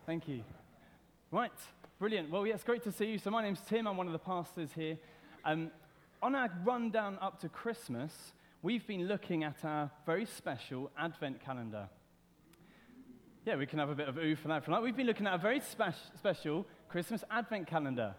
Thank you. Right, brilliant. Well, yeah, it's great to see you. So my name's Tim. I'm one of the pastors here. On our rundown up to Christmas, we've been looking at our very special Advent calendar. Yeah, we can have a bit of ooh for that. We've been looking at a very special Christmas Advent calendar.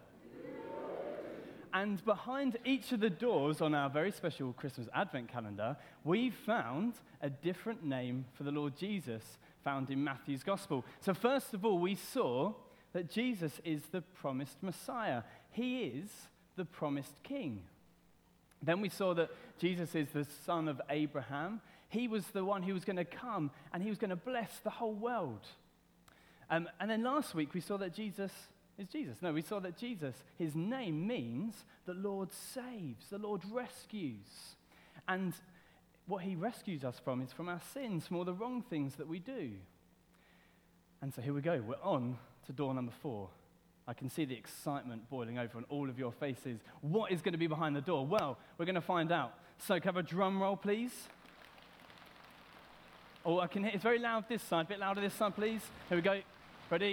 And behind each of the doors on our very special Christmas Advent calendar, we've found a different name for the Lord Jesus found in Matthew's Gospel. So first of all, we saw that Jesus is the promised Messiah. He is the promised King. Then we saw that Jesus is the son of Abraham. He was the one who was going to come and he was going to bless the whole world. And then last week we saw that Jesus is Jesus. No, we saw that Jesus, his name means the Lord saves, the Lord rescues. And what he rescues us from is from our sins, from all the wrong things that we do. And so here we go. We're on to door number 4. I can see the excitement boiling over on all of your faces. What is going to be behind the door? Well, we're going to find out. So can I have a drum roll, please? Oh, I can hear. It's very loud this side. A bit louder this side, please. Here we go. Ready?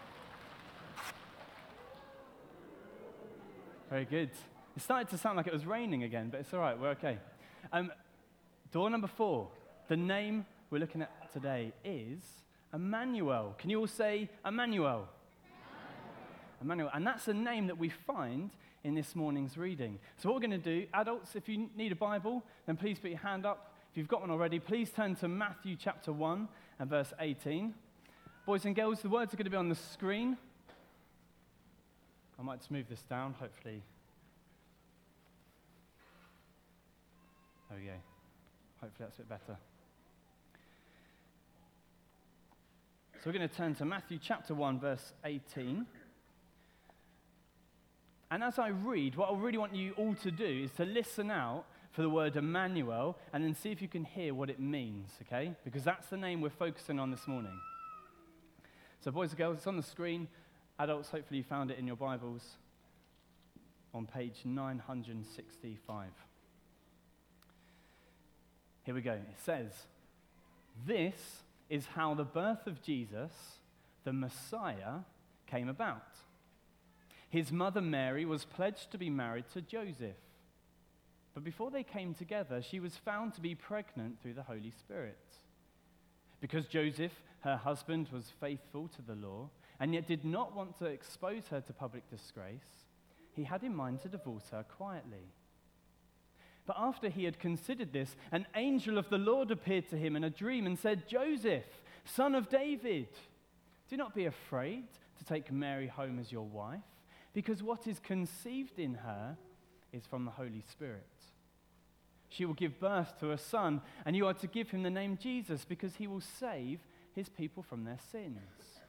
Very good. It started to sound like it was raining again, but it's all right. We're okay. Door number 4. The name we're looking at today is Emmanuel. Can you all say Emmanuel? Emmanuel. And that's a name that we find in this morning's reading. So what we're going to do, adults, if you need a Bible, then please put your hand up. If you've got one already, please turn to Matthew chapter 1 and verse 18. Boys and girls, the words are going to be on the screen. I might just move this down, hopefully. There we go. Hopefully that's a bit better. So we're going to turn to Matthew chapter 1, verse 18. And as I read, what I really want you all to do is to listen out for the word Emmanuel and then see if you can hear what it means, okay? Because that's the name we're focusing on this morning. So boys and girls, it's on the screen. Adults, hopefully you found it in your Bibles on page 965. Here we go. It says, "This is how the birth of Jesus, the Messiah, came about. His mother Mary was pledged to be married to Joseph. But before they came together, she was found to be pregnant through the Holy Spirit. Because Joseph, her husband, was faithful to the law, and yet did not want to expose her to public disgrace, he had in mind to divorce her quietly. But after he had considered this, an angel of the Lord appeared to him in a dream and said, 'Joseph, son of David, do not be afraid to take Mary home as your wife, because what is conceived in her is from the Holy Spirit. She will give birth to a son, and you are to give him the name Jesus, because he will save his people from their sins.'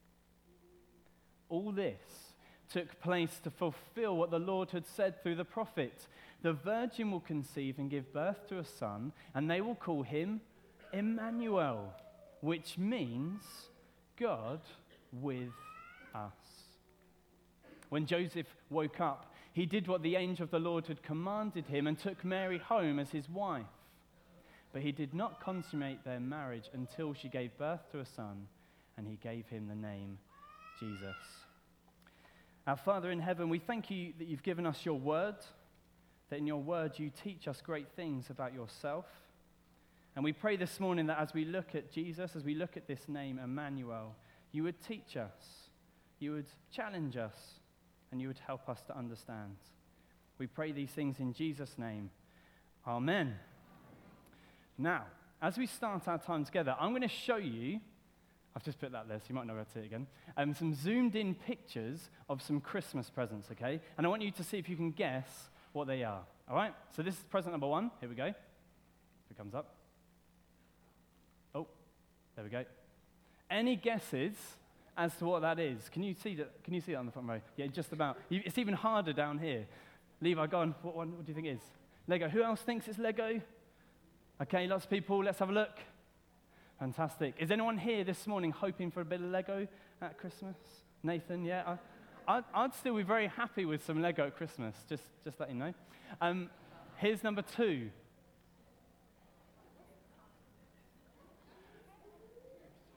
All this took place to fulfill what the Lord had said through the prophet. 'The virgin will conceive and give birth to a son, and they will call him Emmanuel,' which means God with us. When Joseph woke up, he did what the angel of the Lord had commanded him and took Mary home as his wife. But he did not consummate their marriage until she gave birth to a son, and he gave him the name Jesus." Our Father in heaven, we thank you that you've given us your word, that in your word you teach us great things about yourself. And we pray this morning that as we look at Jesus, as we look at this name, Emmanuel, you would teach us, you would challenge us, and you would help us to understand. We pray these things in Jesus' name. Amen. Now, as we start our time together, I'm going to show you, I've just put that there so you might know where to see it again, some zoomed in pictures of some Christmas presents, okay? And I want you to see if you can guess what they are, all right? So this is present number 1. Here we go. If it comes up. Oh, there we go. Any guesses as to what that is? Can you see that? Can you see that on the front row? Yeah, just about. It's even harder down here. Levi, go on. What do you think it is? Lego. Who else thinks it's Lego? Okay, lots of people. Let's have a look. Fantastic. Is anyone here this morning hoping for a bit of Lego at Christmas? Nathan, yeah? I'd still be very happy with some Lego at Christmas, just let you know. Here's number 2.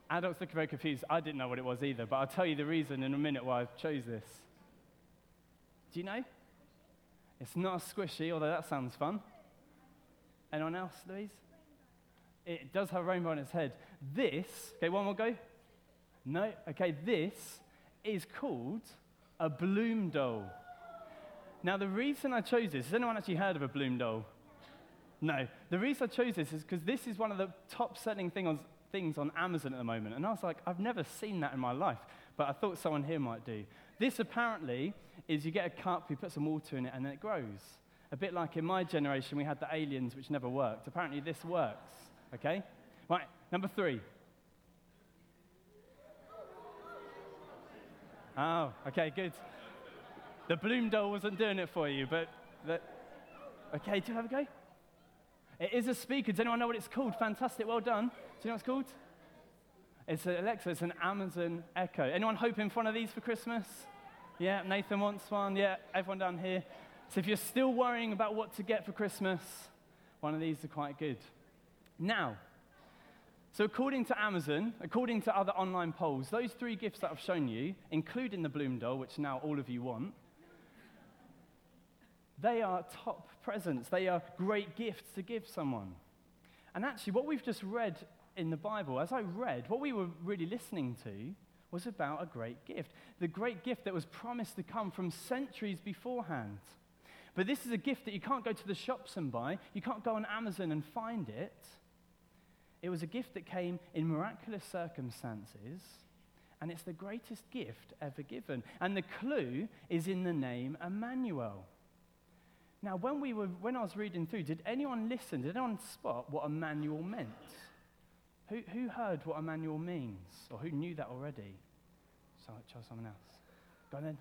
Adults look very confused. I didn't know what it was either, but I'll tell you the reason in a minute why I chose this. Do you know? It's not a squishy, although that sounds fun. Anyone else, Louise? It does have a rainbow on its head. This, okay, one more go. No, okay, this is called a Bloom doll. Now, the reason I chose this, has anyone actually heard of a Bloom doll? No. The reason I chose this is because this is one of the top-selling things on Amazon at the moment. And I was like, I've never seen that in my life, but I thought someone here might do. This apparently is you get a cup, you put some water in it, and then it grows. A bit like in my generation, we had the aliens, which never worked. Apparently this works, okay? Right, number 3. Oh, okay, good. The Bloom doll wasn't doing it for you, but... Okay, do you have a go? It is a speaker. Does anyone know what it's called? Fantastic, well done. Do you know what it's called? It's Alexa, it's an Amazon Echo. Anyone hoping for one of these for Christmas? Yeah, Nathan wants one. Yeah, everyone down here. So if you're still worrying about what to get for Christmas, one of these are quite good. Now, so according to Amazon, according to other online polls, those 3 gifts that I've shown you, including the Bloom doll, which now all of you want, they are top presents. They are great gifts to give someone. And actually, what we've just read in the Bible, as I read, what we were really listening to was about a great gift. The great gift that was promised to come from centuries beforehand. But this is a gift that you can't go to the shops and buy. You can't go on Amazon and find it. It was a gift that came in miraculous circumstances, and it's the greatest gift ever given. And the clue is in the name Emmanuel. Now, when I was reading through, did anyone listen? Did anyone spot what Emmanuel meant? Who heard what Emmanuel means? Or who knew that already? So I'll try someone else. Go on then.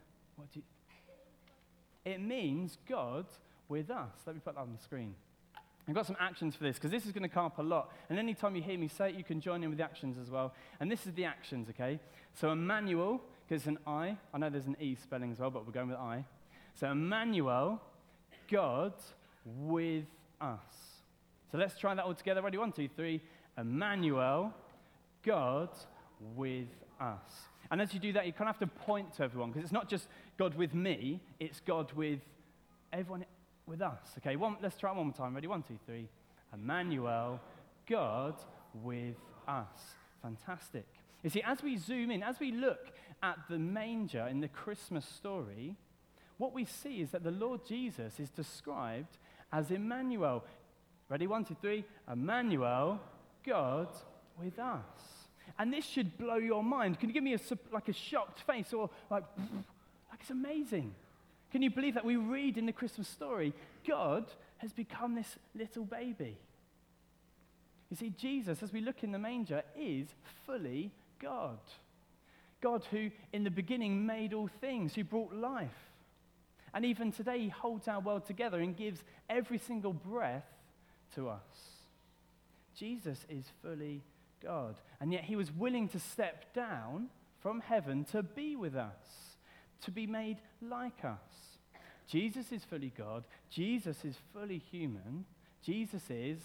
It means God with us. Let me put that on the screen. I've got some actions for this, because this is going to come up a lot. And anytime you hear me say it, you can join in with the actions as well. And this is the actions, okay? So Emmanuel, because it's an I. I know there's an E spelling as well, but we're going with I. So Emmanuel, God with us. So let's try that all together. Ready? 1, 2, 3. Emmanuel, God with us. And as you do that, you kind of have to point to everyone, because it's not just God with me, it's God with everyone with us. Okay, let's try it one more time. Ready? 1, 2, 3. Emmanuel, God with us. Fantastic. You see, as we zoom in, as we look at the manger in the Christmas story, what we see is that the Lord Jesus is described as Emmanuel. Ready? 1, 2, 3. Emmanuel, God with us. And this should blow your mind. Can you give me a shocked face, or like it's amazing? Can you believe that we read in the Christmas story, God has become this little baby? You see, Jesus, as we look in the manger, is fully God. God who in the beginning made all things, who brought life. And even today, he holds our world together and gives every single breath to us. Jesus is fully God. And yet he was willing to step down from heaven to be with us, to be made like us. Jesus is fully God. Jesus is fully human. Jesus is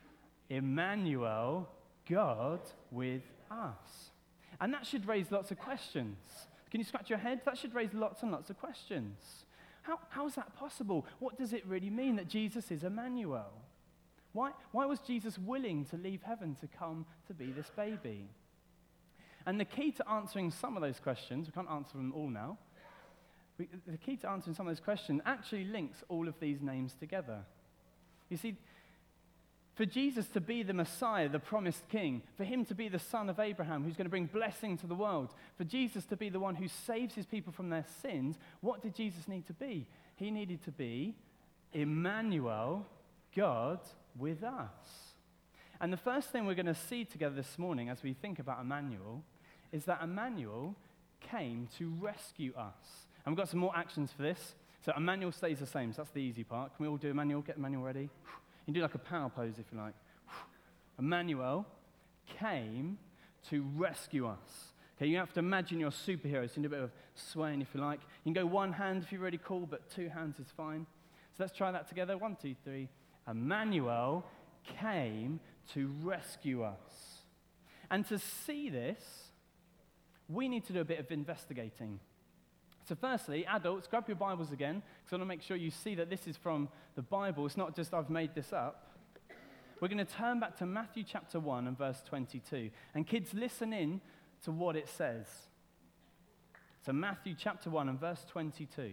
Emmanuel, God with us. And that should raise lots of questions. Can you scratch your head? That should raise lots and lots of questions. How is that possible? What does it really mean that Jesus is Emmanuel? Why was Jesus willing to leave heaven to come to be this baby? And the key to answering some of those questions, we can't answer them all now, the key to answering some of those questions actually links all of these names together. You see, for Jesus to be the Messiah, the promised king, for him to be the son of Abraham who's going to bring blessing to the world, for Jesus to be the one who saves his people from their sins, what did Jesus need to be? He needed to be Emmanuel, God with us. And the first thing we're going to see together this morning as we think about Emmanuel is that Emmanuel came to rescue us. And we've got some more actions for this. So Emmanuel stays the same, so that's the easy part. Can we all do Emmanuel? Get Emmanuel ready. You can do like a power pose if you like. Emmanuel came to rescue us. Okay, you have to imagine you're superheroes. You can do a bit of swaying if you like. You can go one hand if you're really cool, but 2 hands is fine. So let's try that together. 1, 2, 3. Emmanuel came to rescue us. And to see this, we need to do a bit of investigating. So firstly, adults, grab your Bibles again, because I want to make sure you see that this is from the Bible. It's not just I've made this up. We're going to turn back to Matthew chapter 1 and verse 22. And kids, listen in to what it says. So Matthew chapter 1 and verse 22.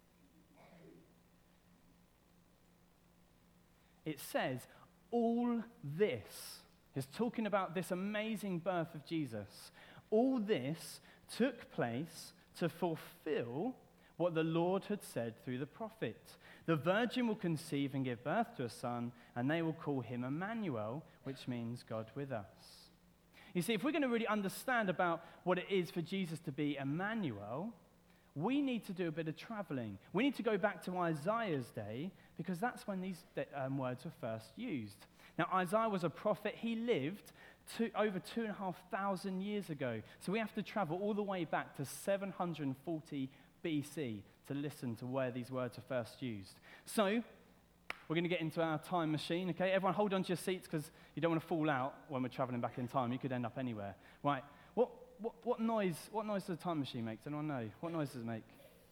It says, all this is talking about this amazing birth of Jesus. All this took place to fulfill what the Lord had said through the prophet. The virgin will conceive and give birth to a son, and they will call him Emmanuel, which means God with us. You see, if we're going to really understand about what it is for Jesus to be Emmanuel, we need to do a bit of traveling. We need to go back to Isaiah's day, because that's when these words were first used. Now, Isaiah was a prophet. He lived over 2,500 years ago. So we have to travel all the way back to 740 BC to listen to where these words are first used. So we're going to get into our time machine, okay? Everyone hold on to your seats because you don't want to fall out when we're traveling back in time. You could end up anywhere. Right, what noise does the time machine make? Does anyone know? What noise does it make?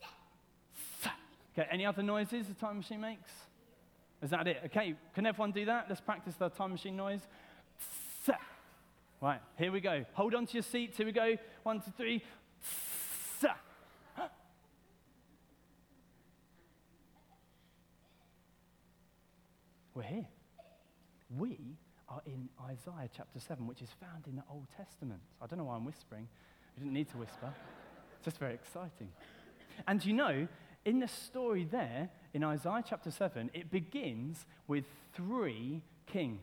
Okay, any other noises the time machine makes? Is that it? Okay, can everyone do that? Let's practice the time machine noise. Right, here we go. Hold on to your seats. Here we go. 1, 2, 3. We're here. We are in Isaiah chapter 7, which is found in the Old Testament. I don't know why I'm whispering. We didn't need to whisper. It's just very exciting. And you know, in the story there, in Isaiah chapter 7, it begins with 3 kings.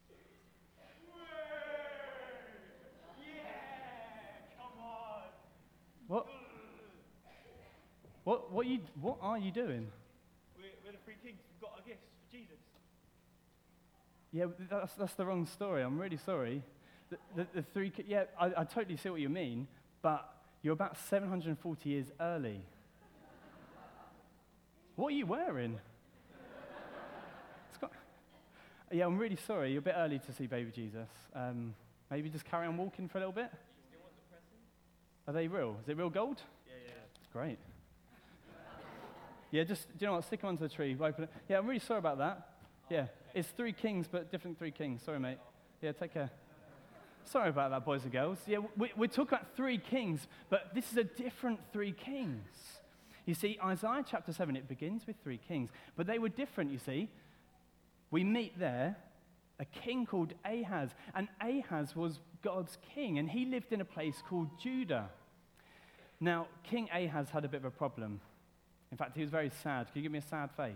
What are you doing? We're the 3 kings. We've got our gifts for Jesus. Yeah, that's the wrong story. I'm really sorry. The 3 yeah, I totally see what you mean, but you're about 740 years early. What are you wearing? Yeah, I'm really sorry. You're a bit early to see baby Jesus. Maybe just carry on walking for a little bit. Do you still want the present? Are they real? Is it real gold? Yeah. It's great. Yeah, just, do you know what? Stick them onto the tree. Open it. Yeah, I'm really sorry about that. Yeah, it's 3 kings, but different 3 kings. Sorry, mate. Yeah, take care. Sorry about that, boys and girls. Yeah, we're talking about 3 kings, but this is a different 3 kings. You see, Isaiah chapter 7, it begins with 3 kings, but they were different, you see. We meet there a king called Ahaz, and Ahaz was God's king, and he lived in a place called Judah. Now, King Ahaz had a bit of a problem. In fact, he was very sad. Can you give me a sad face?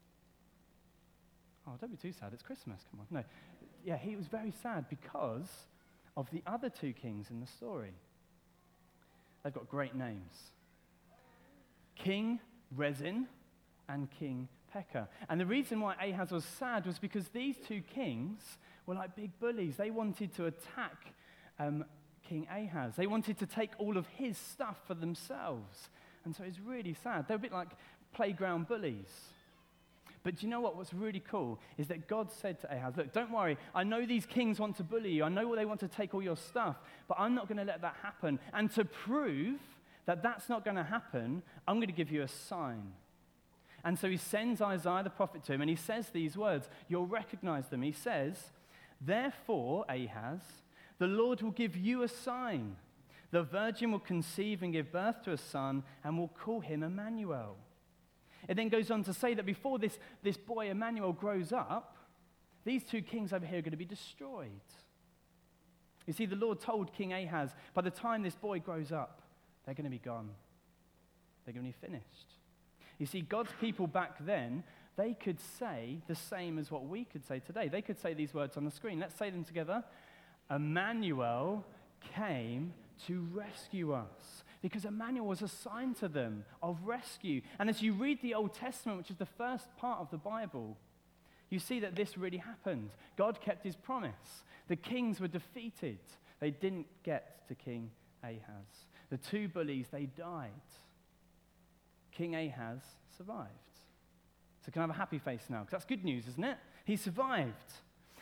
Oh, don't be too sad. It's Christmas. Come on. No. Yeah, he was very sad because of the other 2 kings in the story. They've got great names. King Rezin and King Pekah. And the reason why Ahaz was sad was because these 2 kings were like big bullies. They wanted to attack King Ahaz. They wanted to take all of his stuff for themselves. And so it's really sad. They're a bit like playground bullies. But do you know what? What's really cool is that God said to Ahaz, look, don't worry. I know these kings want to bully you. I know they want to take all your stuff. But I'm not going to let that happen. And to prove that that's not going to happen, I'm going to give you a sign. And so he sends Isaiah the prophet to him, and he says these words. You'll recognize them. He says, therefore, Ahaz, the Lord will give you a sign. The virgin will conceive and give birth to a son, and will call him Emmanuel. It then goes on to say that before this boy Emmanuel grows up, these 2 kings over here are going to be destroyed. You see, the Lord told King Ahaz, by the time this boy grows up, they're going to be gone. They're going to be finished. You see, God's people back then, they could say the same as what we could say today. They could say these words on the screen. Let's say them together. Emmanuel came to rescue us. Because Emmanuel was a sign to them of rescue. And as you read the Old Testament, which is the first part of the Bible, you see that this really happened. God kept his promise. The kings were defeated. They didn't get to King Ahaz. The 2 bullies, they died. King Ahaz survived. So can I have a happy face now? Because that's good news, isn't it? He survived.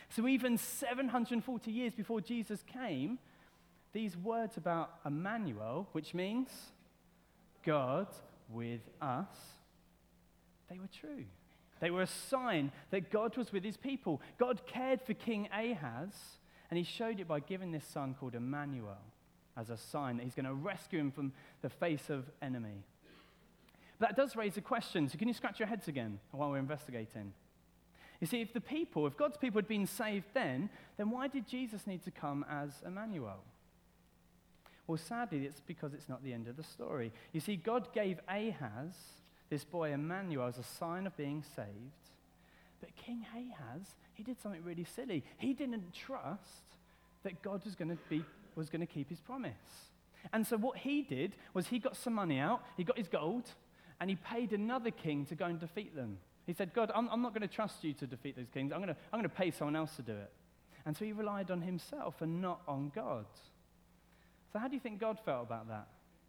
So even 740 years before Jesus came, these words about Emmanuel, which means God with us, they were true. They were a sign that God was with his people. God cared for King Ahaz, and he showed it by giving this son called Emmanuel as a sign that he's going to rescue him from the face of enemy. But that does raise a question. So can you scratch your heads again while we're investigating? You see, if God's people had been saved then why did Jesus need to come as Emmanuel? Well, sadly, it's because it's not the end of the story. You see, God gave Ahaz, this boy Emmanuel, as a sign of being saved. But King Ahaz, he did something really silly. He didn't trust that God was going to keep his promise. And so what he did was he got some money out, he got his gold, and he paid another king to go and defeat them. He said, God, I'm not going to trust you to defeat those kings. I'm going to pay someone else to do it. And so he relied on himself and not on God. So how do you think God felt about that?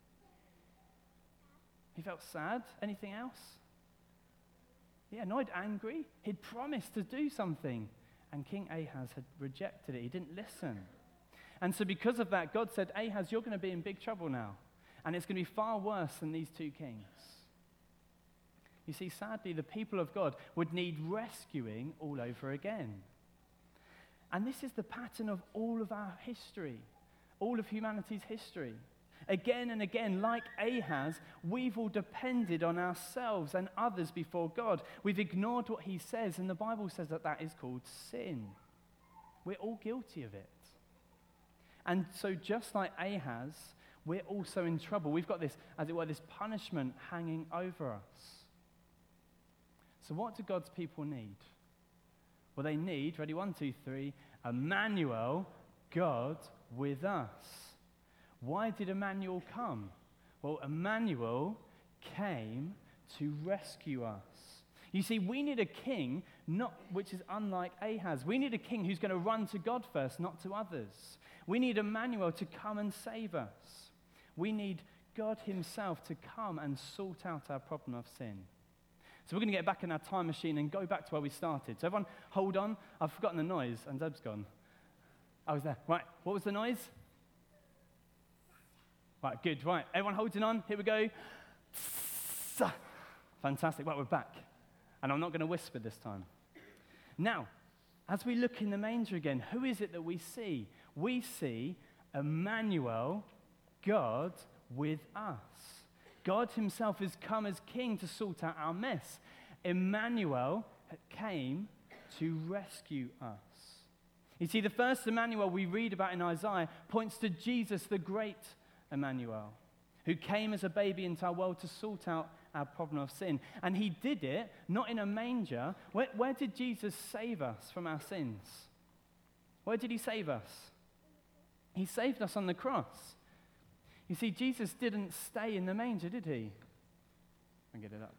He felt sad. Anything else? Yeah, annoyed, angry. He'd promised to do something, and King Ahaz had rejected it. He didn't listen. And so because of that, God said, Ahaz, you're going to be in big trouble now, and it's going to be far worse than these two kings. You see, sadly, the people of God would need rescuing all over again. And this is the pattern of all of our history, all of humanity's history. Again and again, like Ahaz, we've all depended on ourselves and others before God. We've ignored what he says, and the Bible says that is called sin. We're all guilty of it. And so just like Ahaz, we're also in trouble. We've got this, as it were, this punishment hanging over us. So what do God's people need? Well, they need, ready, 1, 2, 3, Emmanuel, God with us. Why did Emmanuel come? Well, Emmanuel came to rescue us. You see, we need a king, which is unlike Ahaz. We need a king who's going to run to God first, not to others. We need Emmanuel to come and save us. We need God himself to come and sort out our problem of sin. So we're going to get back in our time machine and go back to where we started. So everyone, hold on. I've forgotten the noise, and Deb's gone. I was there. Right, what was the noise? Right, good. Right, everyone holding on. Here we go. Fantastic. Right, we're back. And I'm not going to whisper this time. Now, as we look in the manger again, who is it that we see? We see Emmanuel, God with us. God himself has come as king to sort out our mess. Emmanuel came to rescue us. You see, the first Emmanuel we read about in Isaiah points to Jesus, the great Emmanuel, who came as a baby into our world to sort out our problem of sin. And he did it not in a manger. Where did Jesus save us from our sins? Where did he save us? He saved us on the cross. You see, Jesus didn't stay in the manger, did he? I'll get it up.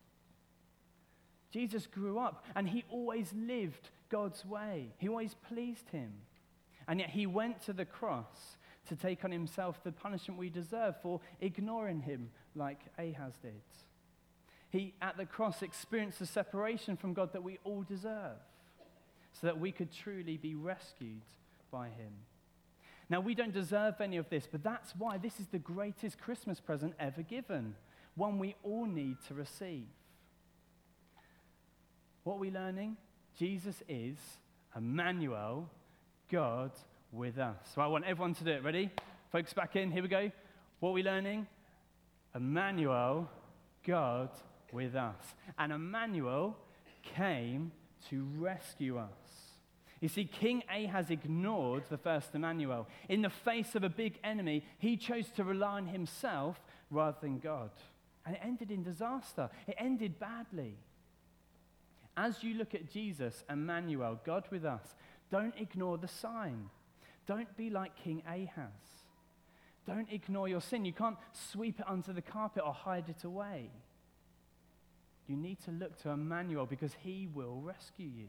Jesus grew up, and he always lived God's way. He always pleased him. And yet he went to the cross to take on himself the punishment we deserve for ignoring him like Ahaz did. He, at the cross, experienced the separation from God that we all deserve so that we could truly be rescued by him. Now, we don't deserve any of this, but that's why this is the greatest Christmas present ever given, one we all need to receive. What are we learning? Jesus is Emmanuel, God with us. So I want everyone to do it. Ready? Focus back in. Here we go. What are we learning? Emmanuel, God with us. And Emmanuel came to rescue us. You see, King Ahaz ignored the first Emmanuel. In the face of a big enemy, he chose to rely on himself rather than God. And it ended in disaster. It ended badly. As you look at Jesus, Emmanuel, God with us, don't ignore the sign. Don't be like King Ahaz. Don't ignore your sin. You can't sweep it under the carpet or hide it away. You need to look to Emmanuel because he will rescue you.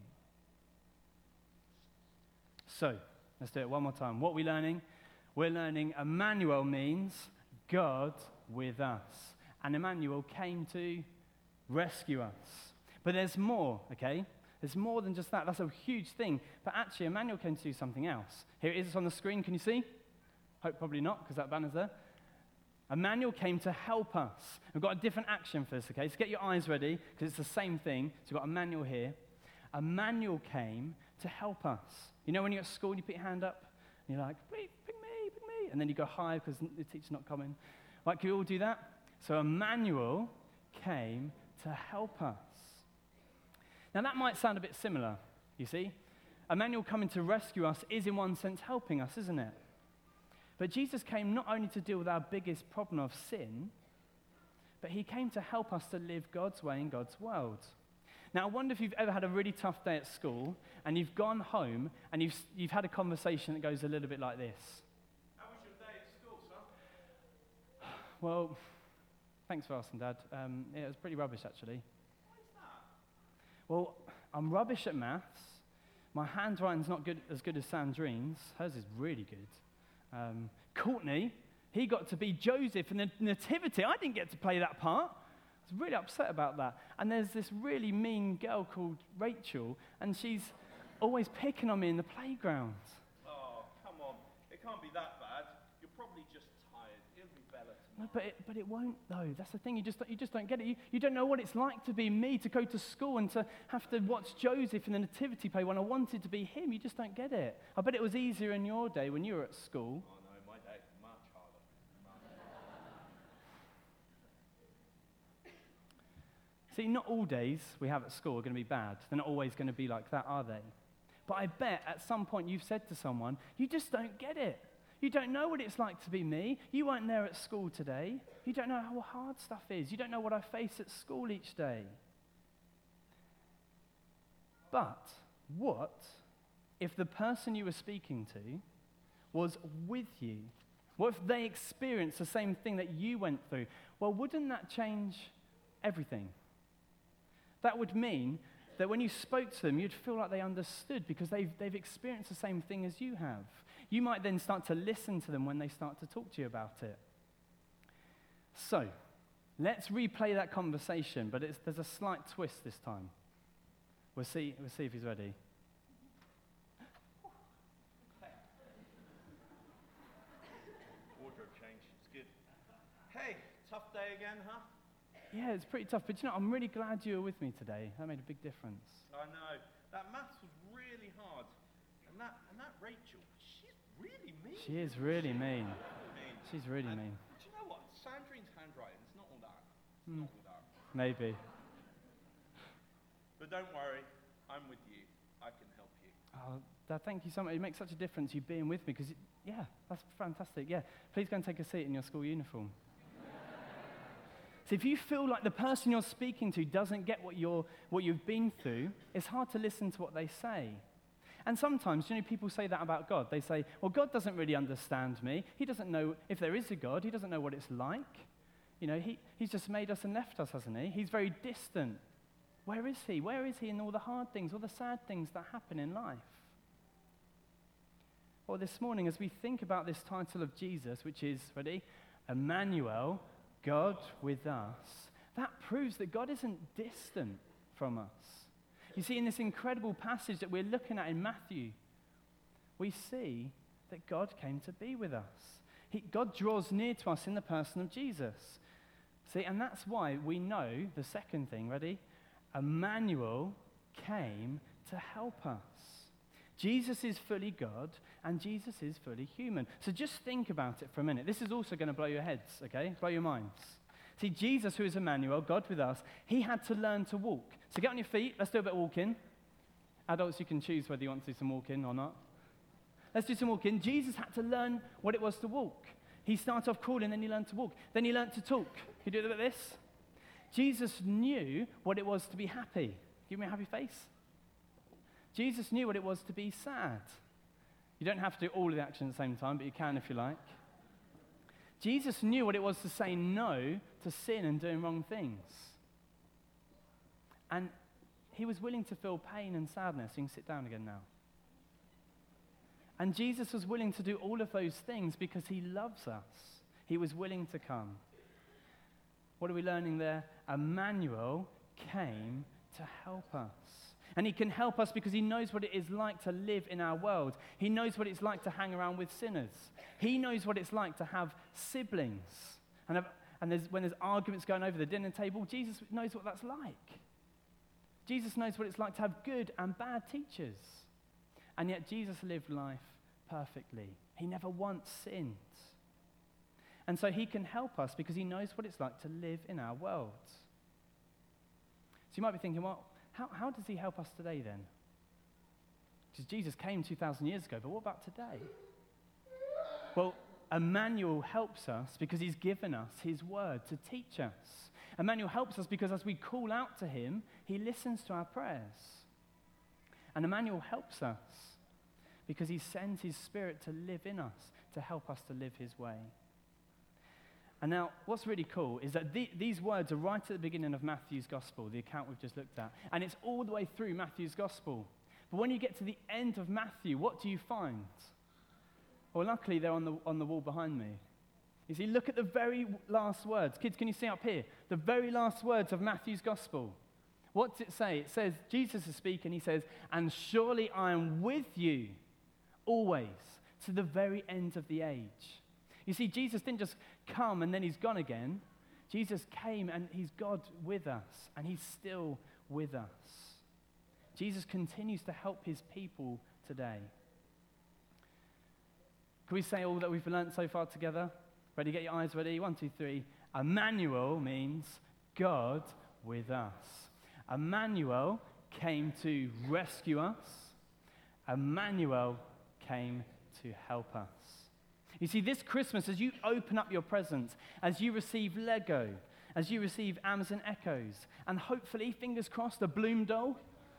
So, let's do it one more time. What are we learning? We're learning Emmanuel means God with us. And Emmanuel came to rescue us. But there's more, okay? There's more than just that. That's a huge thing. But actually, Emmanuel came to do something else. Here it is, it's on the screen. Can you see? Hope probably not, because that banner's there. Emmanuel came to help us. We've got a different action for this, okay? So get your eyes ready, because it's the same thing. So we've got Emmanuel here. Emmanuel came to help us. You know when you're at school and you put your hand up, and you're like, please, pick me. And then you go high because the teacher's not coming. Right, can we all do that? So Emmanuel came to help us. Now that might sound a bit similar, you see. Emmanuel coming to rescue us is in one sense helping us, isn't it? But Jesus came not only to deal with our biggest problem of sin, but he came to help us to live God's way in God's world. Now, I wonder if you've ever had a really tough day at school, and you've gone home, and you've had a conversation that goes a little bit like this. How was your day at school, son? Well, thanks for asking, Dad. Yeah, it was pretty rubbish, actually. Why is that? Well, I'm rubbish at maths. My handwriting's not as good as Sandrine's. Hers is really good. Courtney, he got to be Joseph in the Nativity. I didn't get to play that part. I was really upset about that. And there's this really mean girl called Rachel, and she's always picking on me in the playground. Oh, come on. It can't be that bad. You're probably just tired. It'll be better No, tomorrow. but it won't, though. That's the thing. You just don't get it. You don't know what it's like to be me, to go to school and to have to watch Joseph in the Nativity play when I wanted to be him. You just don't get it. I bet it was easier in your day when you were at school. Oh, no, my day's much harder. See, not all days we have at school are going to be bad. They're not always going to be like that, are they? But I bet at some point you've said to someone, you just don't get it. You don't know what it's like to be me. You weren't there at school today. You don't know how hard stuff is. You don't know what I face at school each day. But what if the person you were speaking to was with you? What if they experienced the same thing that you went through? Well, wouldn't that change everything? That would mean that when you spoke to them, you'd feel like they understood because they've experienced the same thing as you have. You might then start to listen to them when they start to talk to you about it. So, let's replay that conversation, but there's a slight twist this time. We'll see if he's ready. Wardrobe change. It's good. Hey, tough day again, huh? Yeah, it's pretty tough, but you know, I'm really glad you were with me today. That made a big difference. I know. That maths was really hard. And that Rachel, she's really mean. She is really mean. mean. She's really And mean. do you know what? Sandrine's handwriting, it's not all that. It's not all that. Maybe. But don't worry, I'm with you. I can help you. Oh, Dad, thank you so much. It makes such a difference you being with me because, yeah, that's fantastic. Yeah, please go and take a seat in your school uniform. So if you feel like the person you're speaking to doesn't get what you've been through, it's hard to listen to what they say. And sometimes, you know, people say that about God. They say, well, God doesn't really understand me. He doesn't know if there is a God. He doesn't know what it's like. You know, he's just made us and left us, hasn't he? He's very distant. Where is he? Where is he in all the hard things, all the sad things that happen in life? Well, this morning, as we think about this title of Jesus, which is, ready, Emmanuel, God with us, that proves that God isn't distant from us. You see, in this incredible passage that we're looking at in Matthew, we see that God came to be with us. God draws near to us in the person of Jesus. See, and that's why we know the second thing, ready? Emmanuel came to help us. Jesus is fully God, and Jesus is fully human. So just think about it for a minute. This is also going to blow your heads, okay? Blow your minds. See, Jesus, who is Emmanuel, God with us, he had to learn to walk. So get on your feet. Let's do a bit of walking. Adults, you can choose whether you want to do some walking or not. Let's do some walking. Jesus had to learn what it was to walk. He started off crawling, then he learned to walk. Then he learned to talk. Can you do a bit of this? Jesus knew what it was to be happy. Give me a happy face. Jesus knew what it was to be sad. You don't have to do all of the action at the same time, but you can if you like. Jesus knew what it was to say no to sin and doing wrong things. And he was willing to feel pain and sadness. You can sit down again now. And Jesus was willing to do all of those things because he loves us. He was willing to come. What are we learning there? Emmanuel came to help us. And he can help us because he knows what it is like to live in our world. He knows what it's like to hang around with sinners. He knows what it's like to have siblings. When there's arguments going over the dinner table, Jesus knows what that's like. Jesus knows what it's like to have good and bad teachers. And yet Jesus lived life perfectly. He never once sinned. And so he can help us because he knows what it's like to live in our world. So you might be thinking, well, how does he help us today then? Because Jesus came 2,000 years ago, but what about today? Well, Emmanuel helps us because he's given us his word to teach us. Emmanuel helps us because as we call out to him, he listens to our prayers. And Emmanuel helps us because he sends his Spirit to live in us, to help us to live his way. And now, what's really cool is that these words are right at the beginning of Matthew's Gospel, the account we've just looked at. And it's all the way through Matthew's Gospel. But when you get to the end of Matthew, what do you find? Well, luckily, they're on the wall behind me. You see, look at the very last words. Kids, can you see up here? The very last words of Matthew's Gospel. What does it say? It says, Jesus is speaking, he says, "And surely I am with you always to the very end of the age." You see, Jesus didn't just come and then he's gone again. Jesus came and he's God with us, and he's still with us. Jesus continues to help his people today. Can we say all that we've learned so far together? Ready? Get your eyes ready. 1, 2, 3. Emmanuel means God with us. Emmanuel came to rescue us. Emmanuel came to help us. You see, this Christmas, as you open up your presents, as you receive Lego, as you receive Amazon Echoes, and hopefully, fingers crossed, a Bloom doll,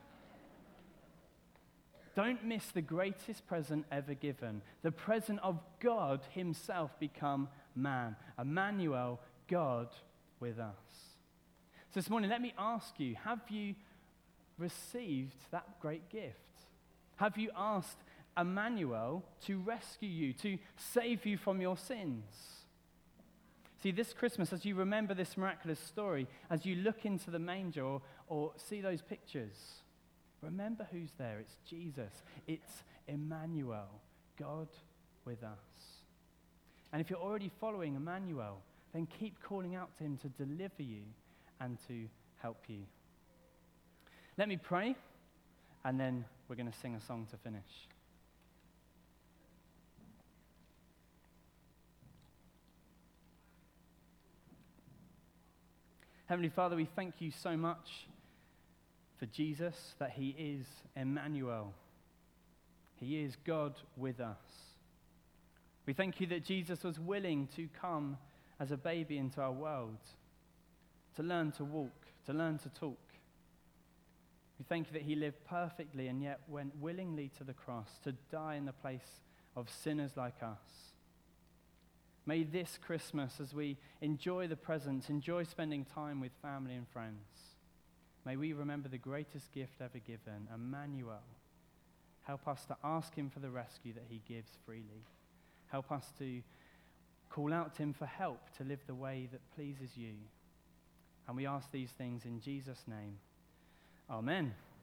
don't miss the greatest present ever given, the present of God himself become man. Emmanuel, God with us. So this morning, let me ask you, have you received that great gift? Have you asked Emmanuel to rescue you, to save you from your sins? See, this Christmas, as you remember this miraculous story, as you look into the manger or see those pictures, remember who's there. It's Jesus. It's Emmanuel, God with us. And if you're already following Emmanuel, then keep calling out to him to deliver you and to help you. Let me pray, and then we're going to sing a song to finish. Heavenly Father, we thank you so much for Jesus, that he is Emmanuel. He is God with us. We thank you that Jesus was willing to come as a baby into our world, to learn to walk, to learn to talk. We thank you that he lived perfectly and yet went willingly to the cross to die in the place of sinners like us. May this Christmas, as we enjoy the presents, enjoy spending time with family and friends, may we remember the greatest gift ever given, Emmanuel. Help us to ask him for the rescue that he gives freely. Help us to call out to him for help to live the way that pleases you. And we ask these things in Jesus' name. Amen.